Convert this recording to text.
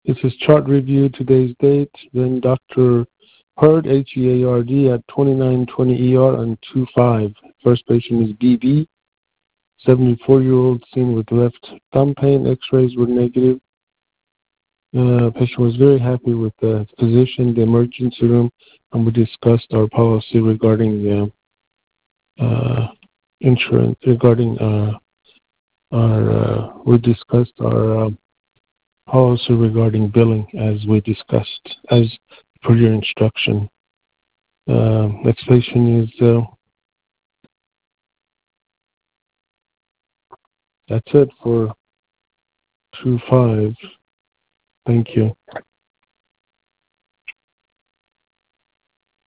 This is chart review, today's date. Then Dr. Heard, H-E-A-R-D, at 2920 ER on 2-5. First patient is BB, 74-year-old, seen with left thumb pain. X-rays were negative. Patient was very happy with the physician, the emergency room, and we discussed our policy regarding insurance, regarding we discussed our policy regarding billing as we discussed, as per your instruction. Next patient is, that's it for 2-5. Thank you.